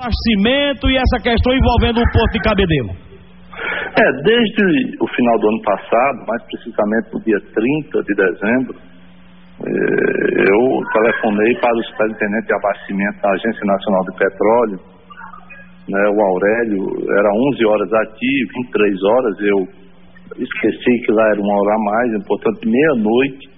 abastecimento e essa questão envolvendo o Porto de Cabedelo? Desde o final do ano passado, mais precisamente no dia 30 de dezembro, eu telefonei para o superintendente de abastecimento da Agência Nacional de Petróleo, o Aurélio. Era 11 horas aqui, 23 horas, eu esqueci que lá era uma hora a mais, portanto meia-noite,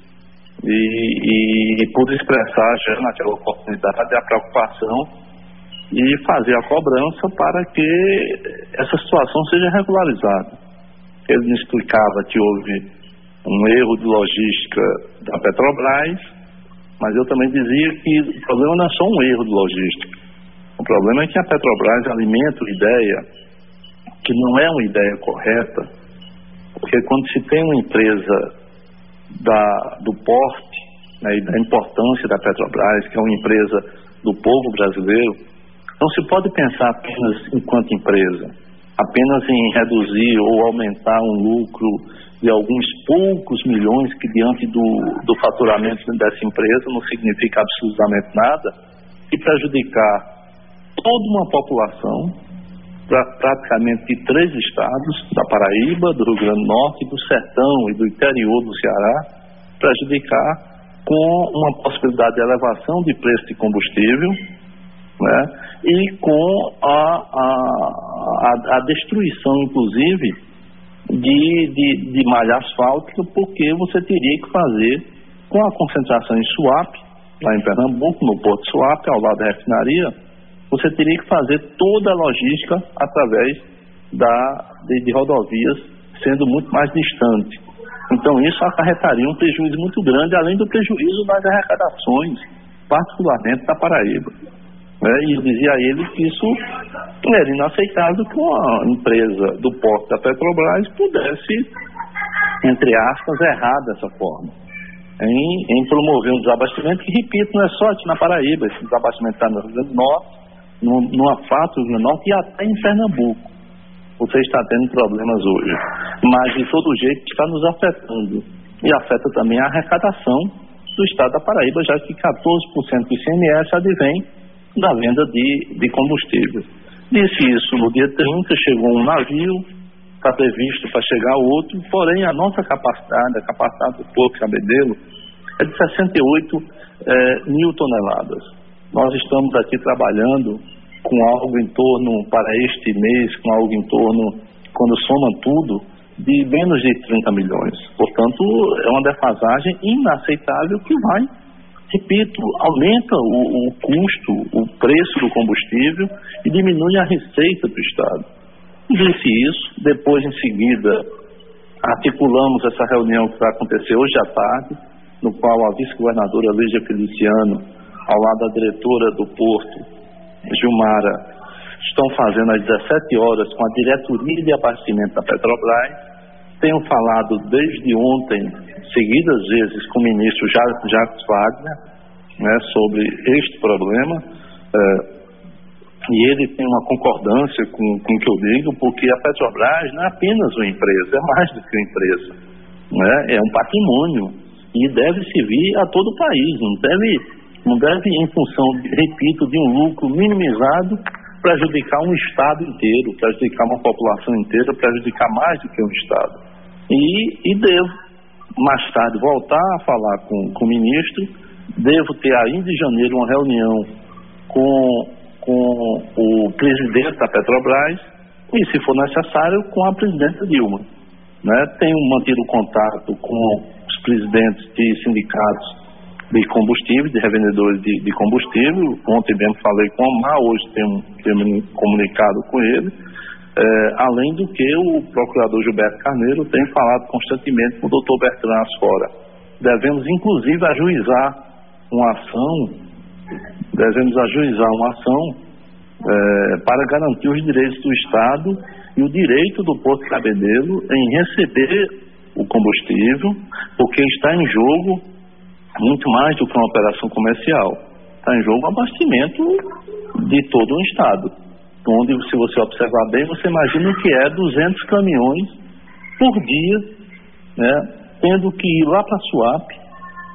e pude expressar já naquela oportunidade a preocupação e fazer a cobrança para que essa situação seja regularizada. Ele me explicava que houve um erro de logística da Petrobras, mas eu também dizia que o problema não é só um erro de logística. O problema é que a Petrobras alimenta uma ideia que não é uma ideia correta, porque quando se tem uma empresa do porte, e da importância da Petrobras, que é uma empresa do povo brasileiro, não se pode pensar apenas enquanto empresa, apenas em reduzir ou aumentar um lucro de alguns poucos milhões, que diante do faturamento dessa empresa não significa absolutamente nada, e prejudicar toda uma população, praticamente de 3 estados, da Paraíba, do Rio Grande do Norte, do Sertão e do interior do Ceará, prejudicar com uma possibilidade de elevação de preço de combustível, e com a destruição, inclusive, de malha asfáltica, porque você teria que fazer com a concentração em Suape, lá em Pernambuco, no Porto de Suape, ao lado da refinaria, você teria que fazer toda a logística através de rodovias, sendo muito mais distante. Então isso acarretaria um prejuízo muito grande, além do prejuízo nas arrecadações, particularmente da Paraíba. E eu dizia a ele que isso era inaceitável, que uma empresa do porto da Petrobras pudesse, entre aspas, errar dessa forma, em promover um desabastecimento que, repito, não é só aqui na Paraíba. Esse desabastecimento está no Rio Grande do Norte, no Afato do Rio Grande do Norte e até em Pernambuco. Você está tendo problemas hoje, mas de todo jeito está nos afetando, e afeta também a arrecadação do estado da Paraíba, já que 14% do ICMS advém da venda de combustível. Disse isso no dia 30, chegou um navio, está previsto para chegar outro, porém a nossa capacidade, a capacidade do Porto de Cabedelo, é de 68 mil toneladas. Nós estamos aqui trabalhando com algo em torno, para este mês, com algo em torno, quando soma tudo, de menos de 30 milhões. Portanto, é uma defasagem inaceitável que vai, repito, aumenta o custo, o preço do combustível e diminui a receita do Estado. Disse isso, depois em seguida articulamos essa reunião que vai acontecer hoje à tarde, no qual a vice-governadora Lígia Feliciano, ao lado da diretora do Porto, Gilmara, estão fazendo às 17 horas com a diretoria de abastecimento da Petrobras. Tenho falado desde ontem, seguidas vezes, com o ministro Jacques Wagner, sobre este problema, e ele tem uma concordância com o que eu digo, porque a Petrobras não é apenas uma empresa, é mais do que uma empresa, é um patrimônio e deve servir a todo o país, não deve em função, repito, de um lucro minimizado, prejudicar um estado inteiro, prejudicar uma população inteira, prejudicar mais do que um estado. E devo, mais tarde, voltar a falar com o ministro, devo ter ainda em janeiro uma reunião com o presidente da Petrobras e, se for necessário, com a presidenta Dilma. Tenho mantido contato com os presidentes de sindicatos de combustível, de revendedores de combustível. Ontem mesmo falei com o Omar, hoje tenho me comunicado com ele, além do que o procurador Gilberto Carneiro tem falado constantemente com o doutor Bertrand Asfora. Devemos inclusive ajuizar uma ação para garantir os direitos do Estado e o direito do Porto de Cabedelo em receber o combustível, porque está em jogo muito mais do que uma operação comercial. Está em jogo o abastecimento de todo um estado, onde, se você observar bem, você imagina que 200 caminhões por dia, tendo que ir lá para Suape,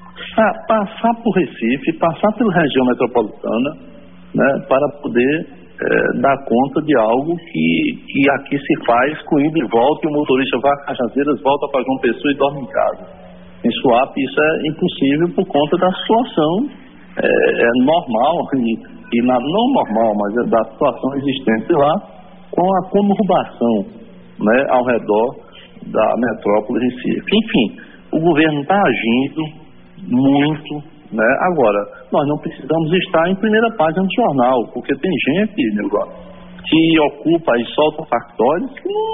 passar por Recife, passar pela região metropolitana, para poder dar conta de algo que aqui se faz com ida e volta, e o motorista vai a Cajazeiras, volta para João Pessoa e dorme em casa. Em Suape isso é impossível por conta da situação normal, não normal, mas da situação existente lá, com a conurbação, né, ao redor da metrópole Recife. Enfim, o governo está agindo muito, né? Agora, nós não precisamos estar em primeira página do jornal, porque tem gente, que ocupa e solta factórios,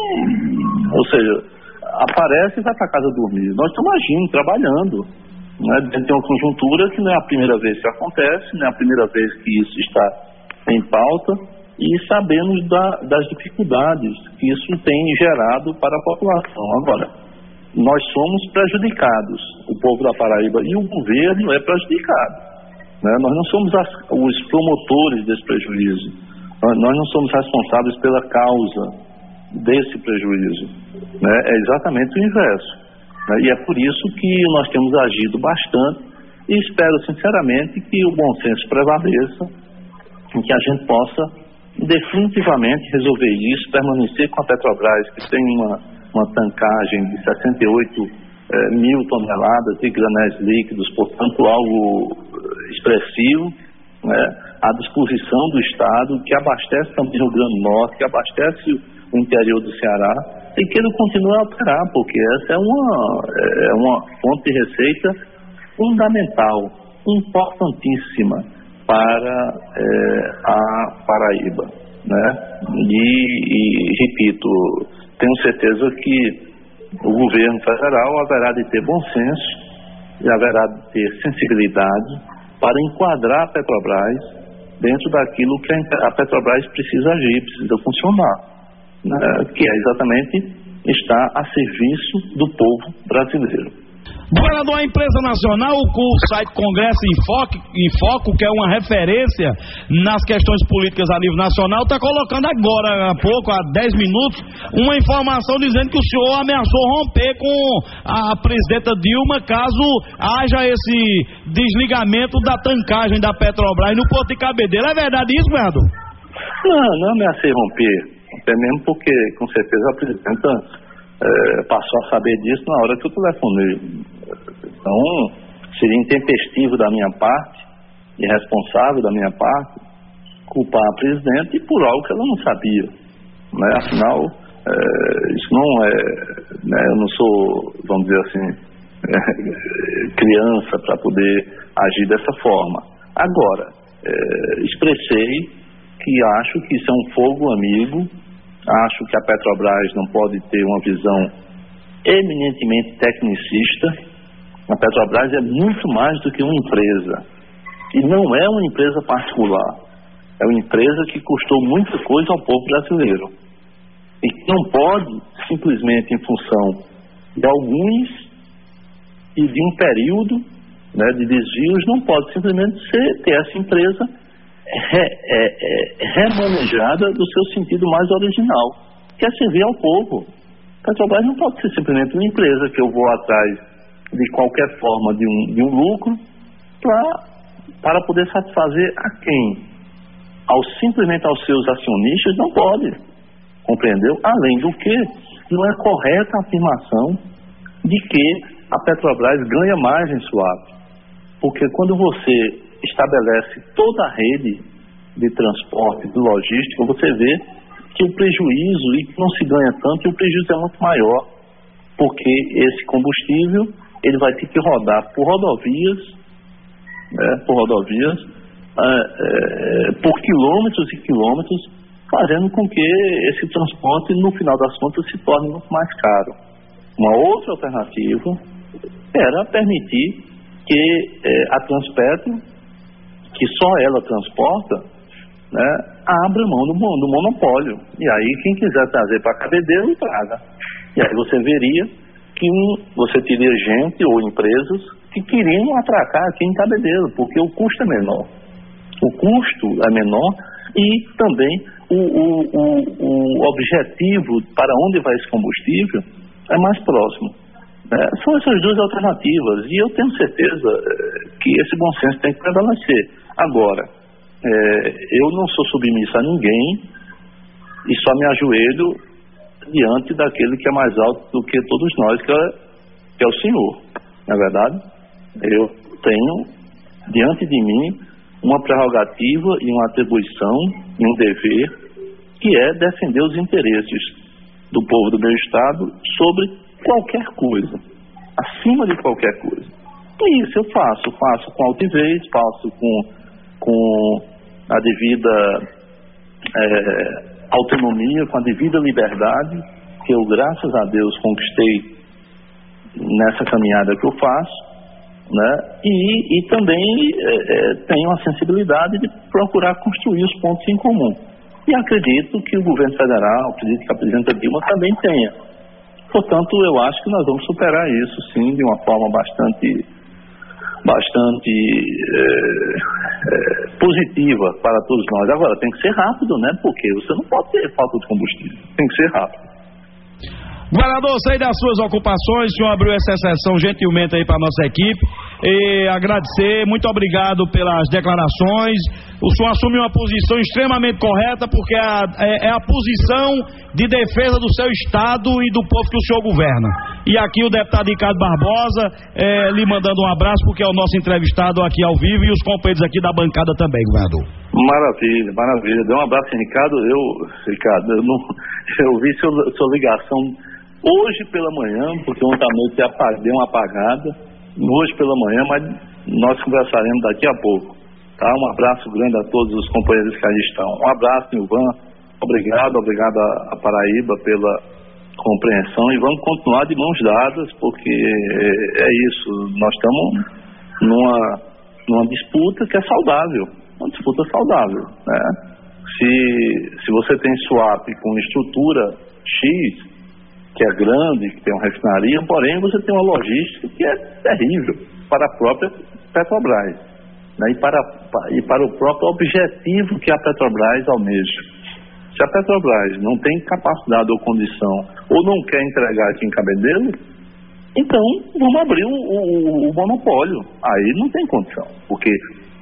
ou seja, aparece e vai para casa dormir. Nós estamos agindo, trabalhando, né? Dentro de uma conjuntura que não é a primeira vez que acontece, não é a primeira vez que isso está em pauta, e sabemos das dificuldades que isso tem gerado para a população. Agora, nós somos prejudicados, o povo da Paraíba, e o governo é prejudicado, né? Nós não somos os promotores desse prejuízo, nós não somos responsáveis pela causa desse prejuízo, né? É exatamente o inverso, né? E é por isso que nós temos agido bastante, e espero sinceramente que o bom senso prevaleça, e que a gente possa definitivamente resolver isso, permanecer com a Petrobras, que tem uma tancagem de 68 mil toneladas de granéis líquidos, portanto algo expressivo, né, à disposição do Estado, que abastece também o Rio Grande do Norte, que abastece o interior do Ceará, e que ele continue a operar, porque essa é uma fonte de receita fundamental, importantíssima para a Paraíba, né? E repito, tenho certeza que o governo federal haverá de ter bom senso e haverá de ter sensibilidade para enquadrar a Petrobras dentro daquilo que a Petrobras precisa agir, precisa funcionar, né? Que é exatamente estar a serviço do povo brasileiro. Governador, a imprensa nacional, o site Congresso em Foco, que é uma referência nas questões políticas a nível nacional, está colocando agora, há pouco, há 10 minutos, uma informação dizendo que o senhor ameaçou romper com a presidenta Dilma caso haja esse desligamento da tancagem da Petrobras no Porto de Cabedelo. É verdade isso, governador? Não ameacei romper, até mesmo porque, com certeza, a presidenta passou a saber disso na hora que eu telefonei. Então, seria intempestivo da minha parte, irresponsável da minha parte, culpar a presidente por algo que ela não sabia, né? Afinal, isso não é, né? Eu não sou, vamos dizer assim, criança para poder agir dessa forma. Agora, expressei que acho que isso é um fogo amigo, acho que a Petrobras não pode ter uma visão eminentemente tecnicista. A Petrobras é muito mais do que uma empresa, e não é uma empresa particular, é uma empresa que custou muita coisa ao povo brasileiro, e que não pode simplesmente, em função de alguns e de um período, né, de desvios, não pode simplesmente ter essa empresa remanejada do seu sentido mais original, que é servir ao povo. A Petrobras não pode ser simplesmente uma empresa que eu vou atrás de qualquer forma de um lucro para poder satisfazer a quem? Simplesmente aos seus acionistas, não pode, compreendeu? Além do que, não é correta a afirmação de que a Petrobras ganha mais em Suape, porque quando você estabelece toda a rede de transporte, de logística, você vê que o prejuízo, e que não se ganha tanto, e o prejuízo é muito maior, porque esse combustível ele vai ter que rodar por rodovias, né, por quilômetros e quilômetros, fazendo com que esse transporte, no final das contas, se torne muito mais caro. Uma outra alternativa era permitir que a Transpetro, que só ela transporta, né, abra mão do monopólio. E aí quem quiser trazer para Cabedelo, traga. E aí você veria que você teria gente ou empresas que queriam atracar aqui em Cabedelo, porque o custo é menor. O custo é menor e também o objetivo para onde vai esse combustível é mais próximo. São essas duas alternativas, e eu tenho certeza que esse bom senso tem que prevalecer. Agora, eu não sou submisso a ninguém e só me ajoelho diante daquele que é mais alto do que todos nós, que é o Senhor. Na verdade, eu tenho diante de mim uma prerrogativa e uma atribuição e um dever, que é defender os interesses do povo do meu estado sobre qualquer coisa, acima de qualquer coisa. E isso eu faço com altivez, faço com a devida autonomia, com a devida liberdade, que eu, graças a Deus, conquistei nessa caminhada que eu faço, né? E também tenho a sensibilidade de procurar construir os pontos em comum. E acredito que o governo federal, acredito que a presidenta Dilma também tenha. Portanto, eu acho que nós vamos superar isso, sim, de uma forma bastante positiva para todos nós. Agora, tem que ser rápido, né? Porque você não pode ter falta de combustível. Tem que ser rápido. Governador, sei das suas ocupações, o senhor abriu essa sessão gentilmente aí para a nossa equipe, e agradecer, muito obrigado pelas declarações. O senhor assume uma posição extremamente correta, porque é a posição de defesa do seu estado e do povo que o senhor governa. E aqui o deputado Ricardo Barbosa lhe mandando um abraço, porque é o nosso entrevistado aqui ao vivo, e os companheiros aqui da bancada também, governador. Maravilha, maravilha. Dê um abraço, Ricardo. Ricardo, eu vi sua ligação hoje pela manhã, porque ontem à noite deu uma apagada, hoje pela manhã, mas nós conversaremos daqui a pouco, tá? Um abraço grande a todos os companheiros que aí estão. Um abraço, Nilvan, obrigado a Paraíba pela compreensão, e vamos continuar de mãos dadas, porque é isso, nós estamos numa disputa que é saudável, uma disputa saudável, né? Se você tem swap com estrutura X, que é grande, que tem uma refinaria, porém você tem uma logística que é terrível para a própria Petrobras, né? e para o próprio objetivo que a Petrobras almeja. Se a Petrobras não tem capacidade ou condição, ou não quer entregar aqui em Cabedelo, então vamos abrir o monopólio. Aí não tem condição, porque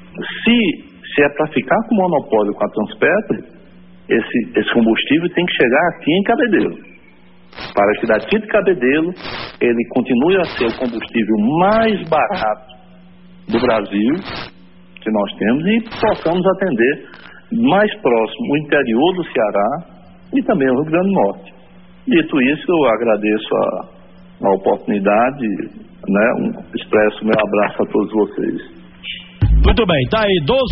se é para ficar com o monopólio com a Transpetro, esse combustível tem que chegar aqui em Cabedelo, para que daqui de Cabedelo ele continue a ser o combustível mais barato do Brasil que nós temos, e possamos atender mais próximo o interior do Ceará e também o Rio Grande do Norte. Dito isso, eu agradeço a oportunidade, né? Expresso meu abraço a todos vocês. Muito bem, tá aí 12